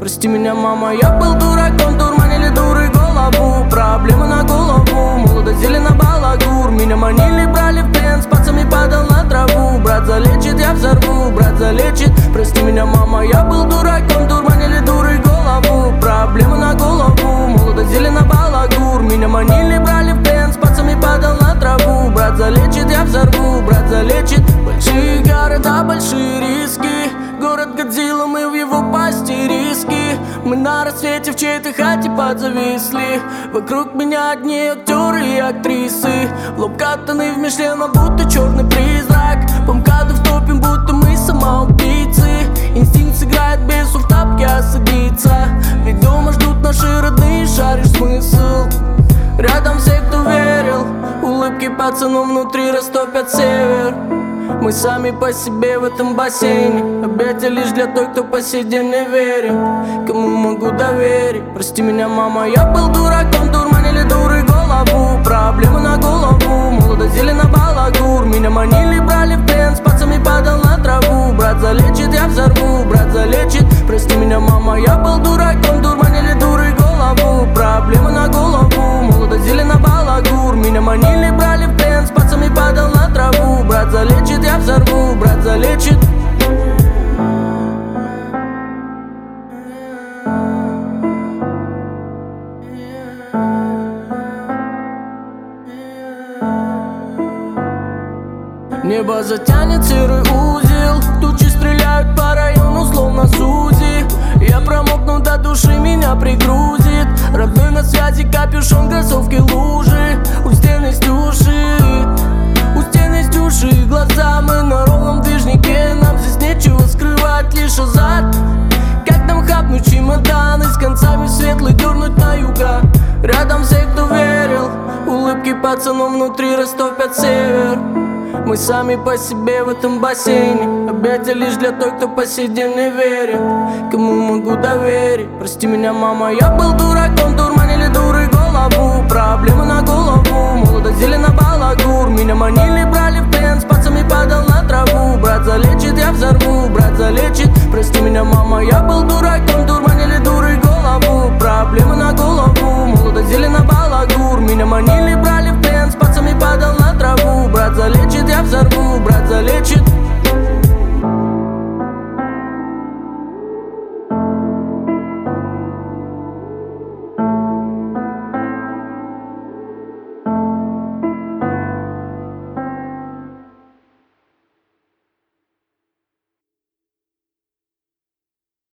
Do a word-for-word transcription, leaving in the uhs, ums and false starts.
Прости меня, мама, я был дураком, дурманили дуры голову. Проблемы на голову, молодость зелена балагур. Меня манили, брали в плен, с пацами падал на траву. Брат залечит, я взорву, брат залечит. Прости меня, мама, я был дураком, дурманили дуры голову. Проблемы на голову, молодость зелена балагур. Меня манили, брали в плен, с пацами падал на траву. Брат залечит, я взорву, брат залечит. Большие города, большие риски. Город Годзилла, мы в его пасти риски. Мы на рассвете в чьей-то хате подзависли. Вокруг меня одни актеры и актрисы. В лоб катаны в Мишлена, будто черный призрак. По МКАДу втопим, будто мы самоубийцы. Инстинкт сыграет без в тапке осадиться. Ведь дома ждут наши родные, шаришь смысл. Рядом все, кто верил. Улыбки пацанов внутри растопят север. Мы сами по себе в этом бассейне. Объятия лишь для той, кто по сей день не верит. Кому могу доверить? Прости меня, мама, я был дураком, дурманили дуры голову. Проблемы на голову, молодость зелена балагур. Меня манили, брали в плен, с пацами падал на траву. Брат залечит, я взорву, брат залечит. Прости меня, мама, я был дураком, дурманили дуры голову. Проблемы на голову, молодость зелена балагур. Меня манили, брали в плен, с пацами падал на траву. Брат залечит, я взорву, брат залечит. Небо затянет серый узел. Тучи стреляют по району, словно Сузи. Я промокну до души, меня пригрузит. Родной на связи, капюшон, кроссовки, лужи. У стены стюши, у стены стюши глаза. Мы на ровном движнике, нам здесь нечего скрывать, лишь азарт. Как нам хапнуть чемоданы, с концами светлый дернуть на юга. Рядом все, кто верил. Улыбки пацанов внутри растопят север. Мы сами по себе в этом бассейне. Объятия лишь для той, кто по сей день не верит. Кому могу доверить? Прости меня, мама, я был дураком, дурман.